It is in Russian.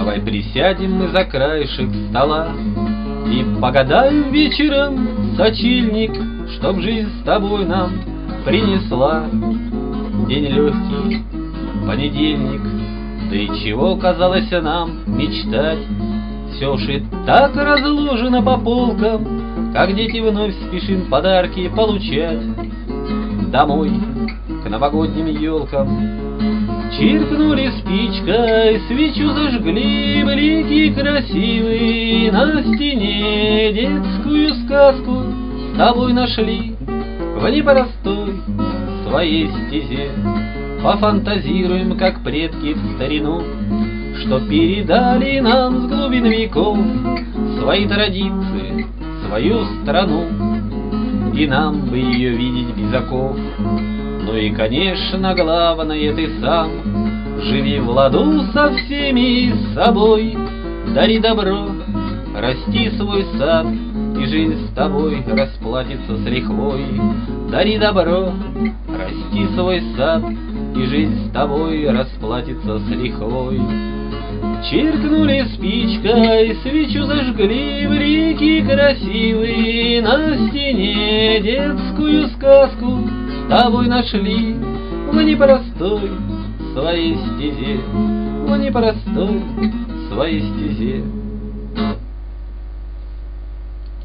Давай присядем мы за краешек стола и погадаем вечером, сочельник, чтоб жизнь с тобой нам принесла. День легкий, понедельник, да и чего казалось нам мечтать? Все уж и так разложено по полкам, как дети вновь спешим подарки получать. Домой, к новогодним елкам, чиркнули спичкой, свечу зажгли, блики красивые на стене. Детскую сказку с тобой нашли в непростой своей стезе. Пофантазируем, как предки в старину, что передали нам с глубин веков свои традиции, свою страну, и нам бы ее видеть без оков. Ну и, конечно, главное, ты сам живи в ладу со всеми и с собой, дари добро, расти свой сад, и жизнь с тобой расплатится с лихвой. Дари добро, расти свой сад, и жизнь с тобой расплатится с лихвой. Чиркнули спичкой, свечу зажгли, блики красивые на стене. Детскую сказку с тобой нашли в непростой своей стезе, в непростой своей стезе.